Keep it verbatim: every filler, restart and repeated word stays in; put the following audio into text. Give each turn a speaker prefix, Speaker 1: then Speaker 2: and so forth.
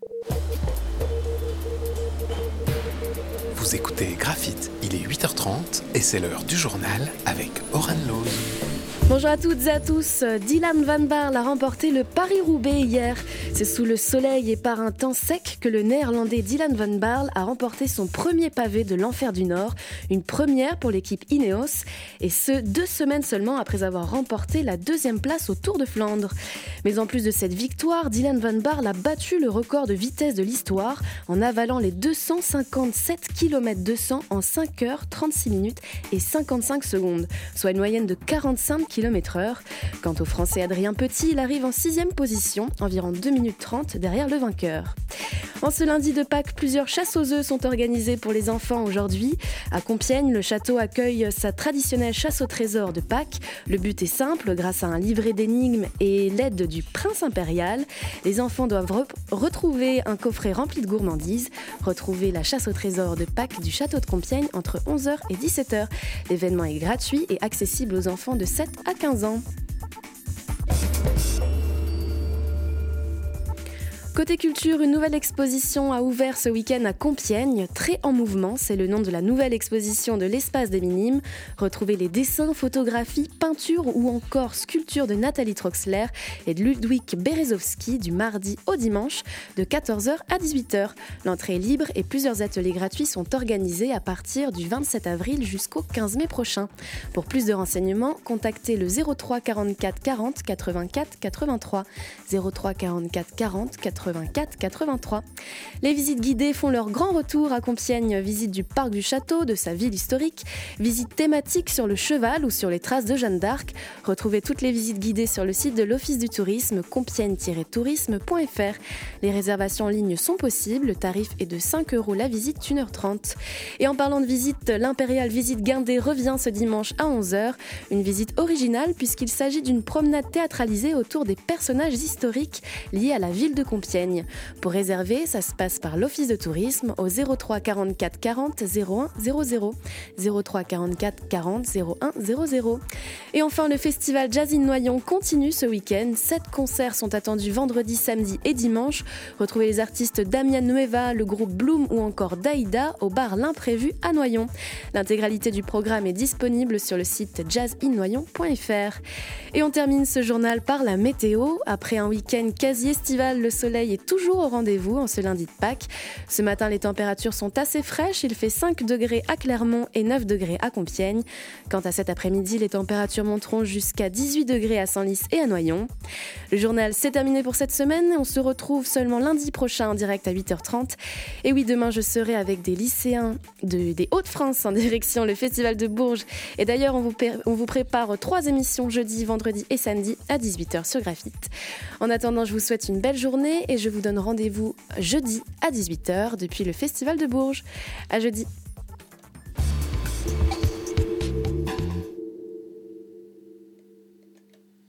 Speaker 1: Vous écoutez Graphite, il est huit heures trente et c'est l'heure du journal avec Oran Loz.
Speaker 2: Bonjour à toutes et à tous. Dylan Van Baarle a remporté le Paris-Roubaix hier. C'est sous le soleil et par un temps sec que le néerlandais Dylan Van Baarle a remporté son premier pavé de l'Enfer du Nord, une première pour l'équipe Ineos, et ce, deux semaines seulement après avoir remporté la deuxième place au Tour de Flandre. Mais en plus de cette victoire, Dylan Van Baarle a battu le record de vitesse de l'histoire en avalant les deux cent cinquante-sept kilomètres deux cents en cinq heures trente-six minutes et cinquante-cinq secondes, soit une moyenne de quarante-cinq kilomètres heure. Quant au Français Adrien Petit, il arrive en sixième position, environ deux minutes trente derrière le vainqueur. En ce lundi de Pâques, plusieurs chasses aux œufs sont organisées pour les enfants aujourd'hui. À Compiègne, le château accueille sa traditionnelle chasse au trésor de Pâques. Le but est simple, grâce à un livret d'énigmes et l'aide du prince impérial, les enfants doivent re- retrouver un coffret rempli de gourmandises. Retrouvez la chasse au trésor de Pâques du château de Compiègne entre onze heures et dix-sept heures. L'événement est gratuit et accessible aux enfants de sept à quinze ans. Côté culture, une nouvelle exposition a ouvert ce week-end à Compiègne. Très en mouvement, c'est le nom de la nouvelle exposition de l'Espace des Minimes. Retrouvez les dessins, photographies, peintures ou encore sculptures de Nathalie Troxler et de Ludwig Berezowski du mardi au dimanche de quatorze heures à dix-huit heures. L'entrée est libre et plusieurs ateliers gratuits sont organisés à partir du vingt-sept avril jusqu'au quinze mai prochain. Pour plus de renseignements, contactez le zéro trois quarante-quatre quarante quatre-vingt-quatre quatre-vingt-trois. zéro trois quarante-quatre quarante quatre-vingt-quatre quatre-vingt-trois. Les visites guidées font leur grand retour à Compiègne. Visite du parc du château, de sa ville historique, visite thématique sur le cheval ou sur les traces de Jeanne d'Arc. Retrouvez toutes les visites guidées sur le site de l'Office du tourisme, compiègne tiret tourisme point f r. Les réservations en ligne sont possibles. Le tarif est de cinq euros la visite, une heure trente. Et en parlant de visite, l'Impérial Visite Guindé revient ce dimanche à onze heures. Une visite originale puisqu'il s'agit d'une promenade théâtralisée autour des personnages historiques liés à la ville de Compiègne. Pour réserver, ça se passe par l'Office de tourisme au zéro trois quarante-quatre quarante zéro un zéro zéro. zéro trois quarante-quatre quarante zéro un zéro zéro. Et enfin, le festival Jazz in Noyon continue ce week-end. Sept concerts sont attendus vendredi, samedi et dimanche. Retrouvez les artistes Damien Nueva, le groupe Bloom ou encore Daïda au bar L'Imprévu à Noyon. L'intégralité du programme est disponible sur le site jazz in noyon point f r. Et on termine ce journal par la météo. Après un week-end quasi estival, le soleil est toujours au rendez-vous en ce lundi de Pâques. Ce matin, les températures sont assez fraîches. Il fait cinq degrés à Clermont et neuf degrés à Compiègne. Quant à cet après-midi, les températures monteront jusqu'à dix-huit degrés à Senlis et à Noyon. Le journal, c'est terminé pour cette semaine. On se retrouve seulement lundi prochain en direct à huit heures trente. Et oui, demain, je serai avec des lycéens de, des Hauts-de-France en direction le Festival de Bourges. Et d'ailleurs, on vous, on vous prépare trois émissions jeudi, vendredi et samedi à dix-huit heures sur Graphite. En attendant, je vous souhaite une belle journée et je vous donne rendez-vous jeudi à dix-huit heures depuis le Festival de Bourges. À jeudi.